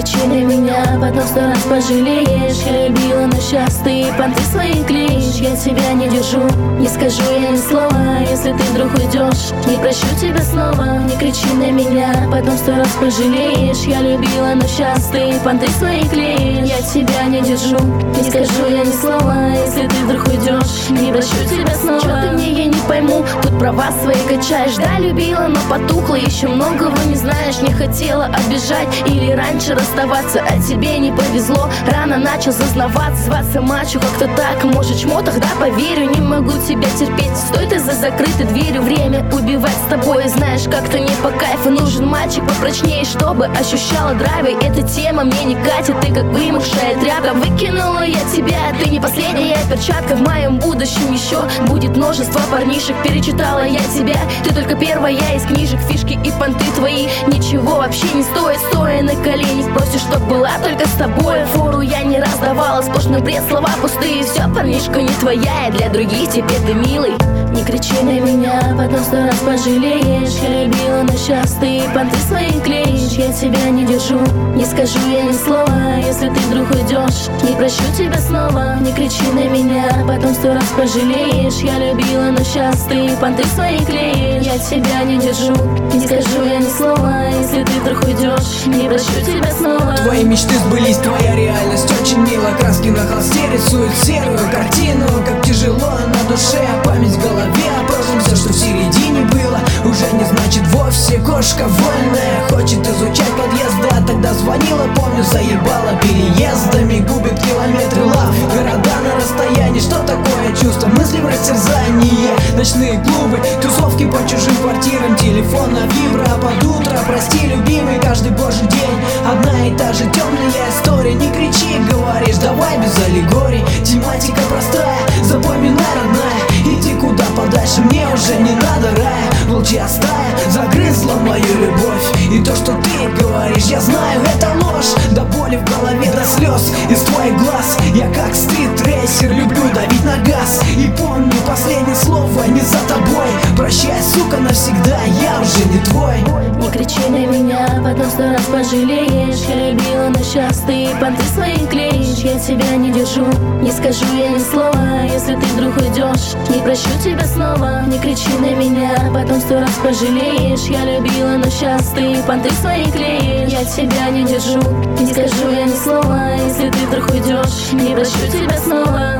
кричи на меня, потом 100 раз пожалеешь. Я любила, но сейчас ты понты свои клеишь. Я тебя не держу, не скажу я ни слова. Если ты вдруг уйдешь, не прощу тебя снова. Не кричи на меня, потом 100 раз пожалеешь. Я любила, но сейчас ты понты свои клеишь. Я тебя не держу, не скажу я ни слова. Если ты вдруг уйдешь, не прощу тебя снова. Чё ты мне, я не пойму, тут права свои качаешь. Да, любила, но потухла, еще многого не знаешь. Не хотела обижать или раньше расставаться, а тебе не повезло. Рано начал зазнаваться, зваться мачо, как-то так. Может, чмо, тогда поверю, не могу тебя терпеть. Стой ты за закрытой дверью, время убивать с тобой. Знаешь, как-то не по кайфу, нужен мальчик попрочнее, чтобы ощущала драйвы. Эта тема мне не катит, ты как вымокшая тряпка. Выкинула я тебя, ты не последняя перчатка. В моем будущем еще будет множество парнишек. Перечитала я тебя, ты только первая из книжек. Фишки и понты твои ничего вообще не стоит. Стоя на коленях, просишь, чтоб была только с тобой. Фору я не раз давала, сплошной бред, слова пустые. Все, парнишка, не твоя, и для других теперь ты милый. Не кричи на меня, потом 100 раз пожалеешь. Я любила, но сейчас ты понты свои клеишь. Я тебя не держу, не скажу я ни слова. Если ты вдруг уйдешь, не прощу тебя снова. Не кричи на меня, потом 100 раз пожалеешь. Я любила, но сейчас ты понты свои клеишь. Я тебя не держу, не скажу я ни слова. Если ты вдруг уйдешь, не прощу тебя снова. Твои мечты сбылись, твоя реальность очень мило. Краски на холсте рисуют серую картину. Как тяжело на душе, память в голове. А прошлом все, что в середине было, уже не значит вовсе. Кошка вольная, хочет изучать подъезды, а тогда звонила, помню, заебала переездами. Губит километры лав, города на расстоянии. Что такое чувство? Мысли в растерзании. Ночные клубы, тусовки по чужим квартирам. Телефон на вибро, а под утро прости, любимый, каждый божий день одна и та же темная история. Не кричи, говоришь, давай без аллегорий. Тематика простая, запоминай, родная. Иди куда подальше, мне уже не надо рая. Волчья стая загрызла мою любовь. И то, что ты говоришь, я знаю, это ложь. До боли в голове, до слез из твоих глаз. Я как стрит-рейсер, люблю давить на газ. И помню последнее слово не за тобой. Прощай, сука, навсегда, я уже не твой. Не кричи на меня, потом 100 раз пожалеешь. Я любила, но сейчас ты понты свои клеишь. Я тебя не держу, не скажу я ни слова. Если ты вдруг уйдешь, не прощу тебя снова. Не кричи на меня, потом 100 раз пожалеешь. Я любила, но сейчас ты понты свои клеишь. Я тебя не держу, не скажу я ни слова. Если ты вдруг уйдешь, не прощу тебя снова.